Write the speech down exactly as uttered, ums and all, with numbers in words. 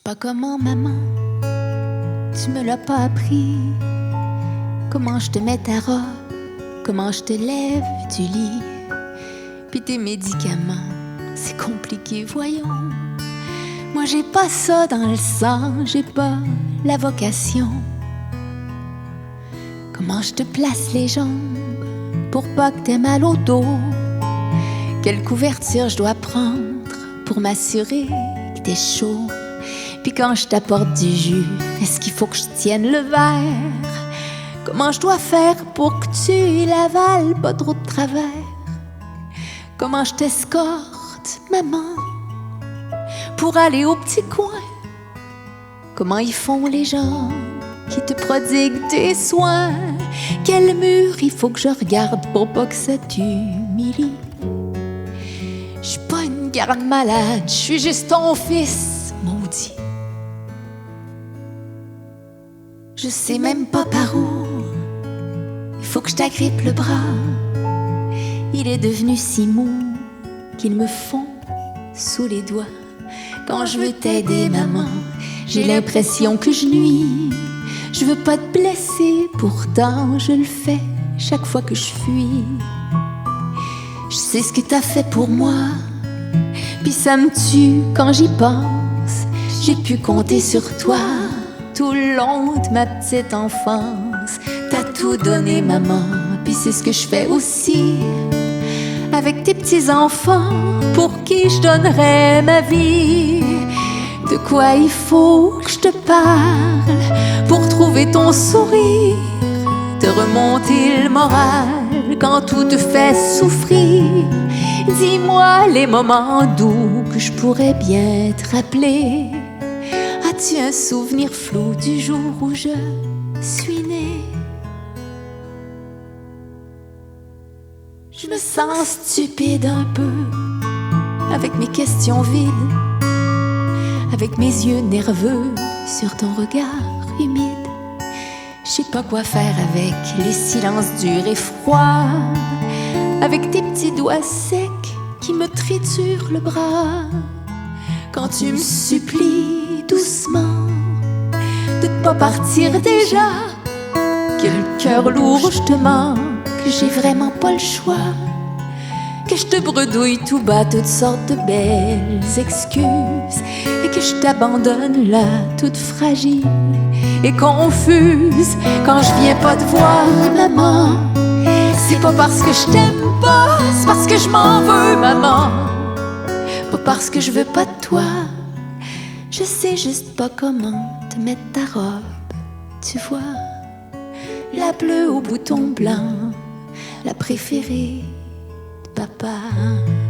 Pas comment, maman, tu me l'as pas appris. Comment je te mets ta robe, comment je te lève du lit. Puis tes médicaments, c'est compliqué, voyons. Moi j'ai pas ça dans le sang, j'ai pas la vocation. Comment je te place les jambes pour pas que t'aies mal au dos. Quelle couverture je dois prendre pour m'assurer que t'es chaud. Puis quand je t'apporte du jus, est-ce qu'il faut que je tienne le verre? Comment je dois faire pour que tu l'avales pas trop de travers? Comment je t'escorte, maman, pour aller au petit coin? Comment ils font les gens qui te prodiguent des soins? Quel mur il faut que je regarde pour pas que ça t'humilie? Je suis pas une garde malade, je suis juste ton fils maudit. Je sais même pas par où il faut que je t'agrippe le bras. Il est devenu si mou qu'il me fond sous les doigts. Quand je veux t'aider, maman, j'ai l'impression que je nuis. Je veux pas te blesser, pourtant je le fais chaque fois que je fuis. Je sais ce que t'as fait pour moi, puis ça me tue quand j'y pense. J'ai pu compter sur toi tout le long de ma petite enfance. T'as tout donné, maman, puis c'est ce que je fais aussi avec tes petits-enfants pour qui je donnerais ma vie. De quoi il faut que je te parle pour trouver ton sourire, te remonter le moral quand tout te fait souffrir. Dis-moi les moments doux que je pourrais bien te rappeler. As-tu un souvenir flou du jour où je suis née? Je me sens stupide un peu avec mes questions vides, avec mes yeux nerveux sur ton regard humide. Je sais pas quoi faire avec les silences durs et froids, avec tes petits doigts secs qui me triturent le bras. Quand tu me supplies doucement de ne pas partir déjà, que le cœur lourd je te manque, que j'ai vraiment pas le choix, que je te bredouille tout bas toutes sortes de belles excuses, et que je t'abandonne là toute fragile et confuse. Quand je viens pas te voir, maman, c'est pas parce que je t'aime pas, c'est parce que je m'en veux, maman. Pas parce que je veux pas de toi, je sais juste pas comment te mettre ta robe, tu vois, la bleue au bouton blanc, la préférée de papa.